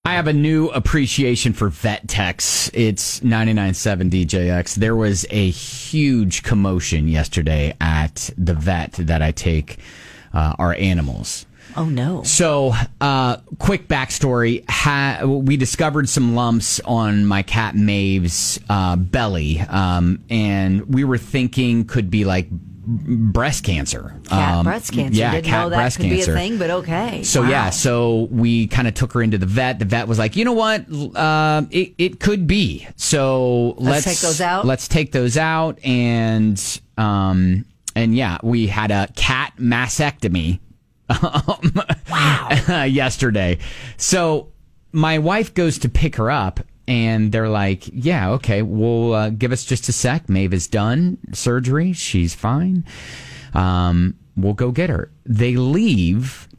I have a new appreciation for vet techs. It's 99.7 DJX. There was a huge commotion yesterday at the vet that I take our animals. Oh, no. So, quick backstory. We discovered some lumps on my cat Maeve's belly, and we were thinking could be like breast cancer. Cat breast cancer. Yeah, Didn't cat know that breast could cancer. be a thing, but okay. So, Wow. yeah, so we kind of took her into the vet. The vet was like, you know what? It could be. So let's take those out. Let's take those out. And yeah, we had a cat mastectomy. Wow. Yesterday. So my wife goes to pick her up and they're like, yeah, okay, well, give us just a sec. Maeve is done surgery. She's fine. We'll go get her. They leave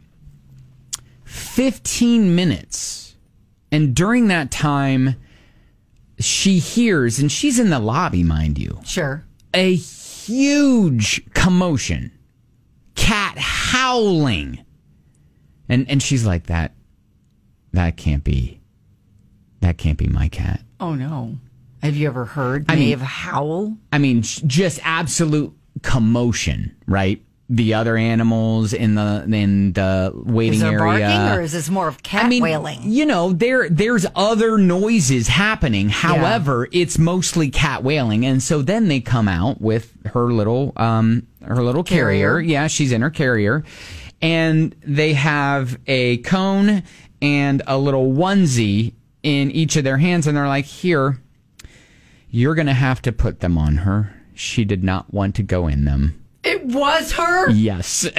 15 minutes. And during that time, she hears, and she's in the lobby, mind you. Sure. A huge commotion. Cat howling. And she's like, that can't be my cat. Oh, no. Have you ever heard Maeve howl? I mean, just absolute commotion, right? The other animals in the waiting Is there area. barking, or is this more of cat wailing? You know, there's other noises happening. However, it's mostly cat wailing, and so then they come out with her little carrier. Yeah, she's in her carrier, and they have a cone and a little onesie in each of their hands, and they're like, "Here, you're gonna have to put them on her. She did not want to go in them." It was her? Yes.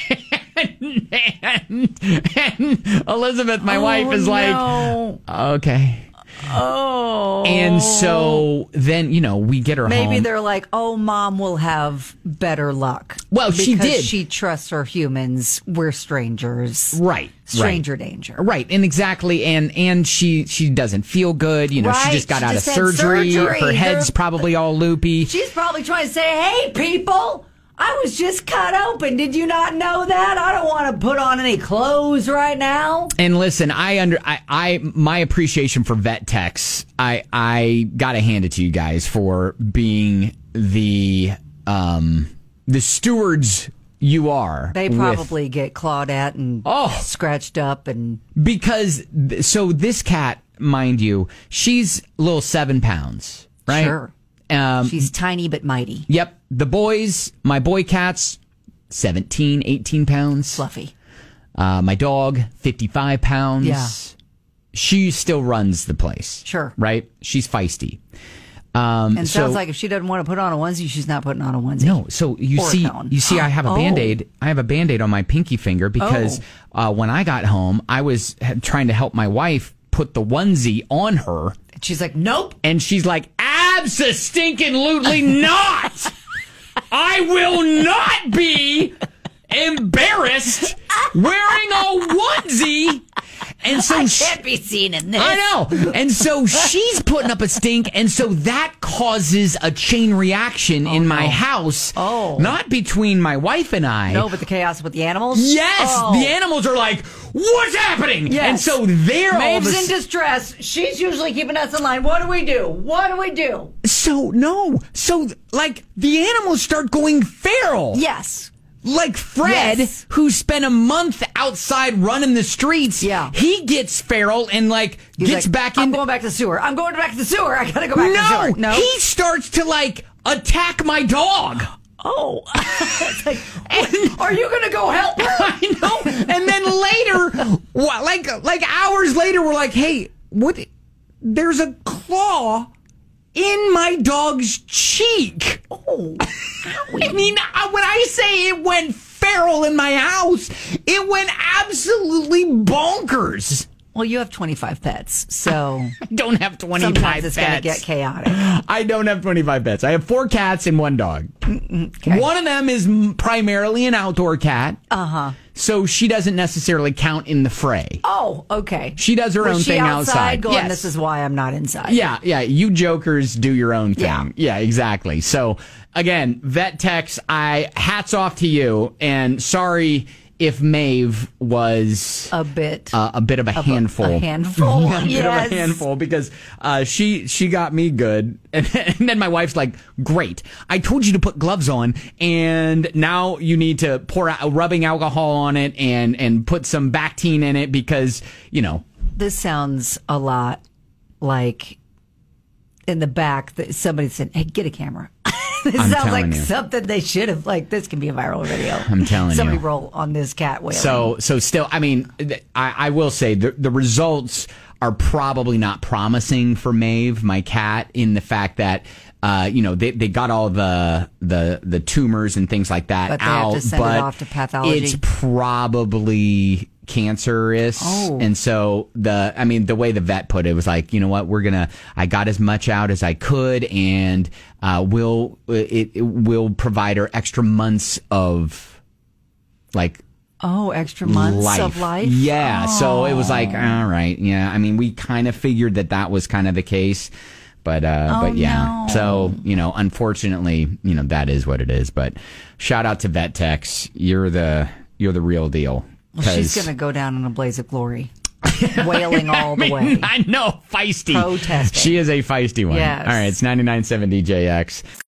and Elizabeth, my wife, is like, okay. Oh. And so then, we get her home. Maybe they're like, oh, Mom will have better luck. Well, she did. Because she trusts her humans. We're strangers. Right. Stranger danger. Right. And exactly. And she doesn't feel good. She just got out of surgery. Her head's probably all loopy. She's probably trying to say, hey, people, I was just cut open. Did you not know that? I don't want to put on any clothes right now. And listen, my appreciation for vet techs, I gotta hand it to you guys for being the stewards you are. They probably get clawed at and scratched up because this cat, mind you, she's a little 7 pounds, right? Sure. She's tiny but mighty. Yep. The boys, my boy cats, 17, 18 pounds. Fluffy. My dog, 55 pounds. Yeah. She still runs the place. Sure. Right? She's feisty. And sounds like if she doesn't want to put on a onesie, she's not putting on a onesie. No. So you see, I have a Band-Aid. I have a Band-Aid on my pinky finger because when I got home, I was trying to help my wife put the onesie on her. And she's like, nope. And she's like, abso-stinking-lutely not. I will not be embarrassed wearing a onesie. And so I can't be seen in this. I know. And so she's putting up a stink, and so that causes a chain reaction in my house. Oh. Not between my wife and I. No, but the chaos with the animals? Yes. The animals are like, what's happening? Yes. And so they're Maeve's in distress. She's usually keeping us in line. What do we do? What do we do? So the animals start going feral. Yes. Like Fred, who spent a month outside running the streets. Yeah. He gets feral and gets back in. I'm going back to the sewer. I'm going back to the sewer. I gotta go back to the sewer. No. He starts to attack my dog. Oh. It's like, are you gonna go help her? I know. And then later, like hours later, we're like, hey, what? There's a claw in my dog's cheek. Oh. I mean, when I say it went feral in my house, it went absolutely bonkers. Well, you have 25 pets, so I don't have 25 sometimes it's pets. going to get chaotic. I don't have 25 pets. I have 4 cats and 1 dog. Okay. One of them is primarily an outdoor cat. Uh-huh. So she doesn't necessarily count in the fray. Oh, okay. She does her own thing outside. Going, yes. This is why I'm not inside. Yeah. You jokers do your own thing. Yeah. Yeah, exactly. So, again, vet techs, hats off to you. And sorry if Maeve was a bit of a handful. A handful. A bit of a handful, because she got me good. And then my wife's like, great. I told you to put gloves on, and now you need to pour rubbing alcohol on it and put some Bactine in it because, This sounds a lot like in the back that somebody said, hey, get a camera. This sounds like something they should have, this can be a viral video. I'm telling Somebody you. roll on this cat whale. So still, I mean, I will say the results are probably not promising for Maeve, my cat, in the fact that, they got all the tumors and things like that but they out. Have to send it off to pathology. It's probably cancerous. Oh. And so the way the vet put it was like, you know what, I got as much out as I could, and we'll provide her extra months of extra months of life. Yeah. Oh. So it was like, all right. Yeah. I mean, we kind of figured that was kind of the case. But yeah. No. So, unfortunately, that is what it is. But shout out to Vet Techs. You're the real deal. Well, she's going to go down in a blaze of glory. Wailing all the way. I know. Feisty. Protesting. She is a feisty one. Yes. All right. It's 99.7 DJX.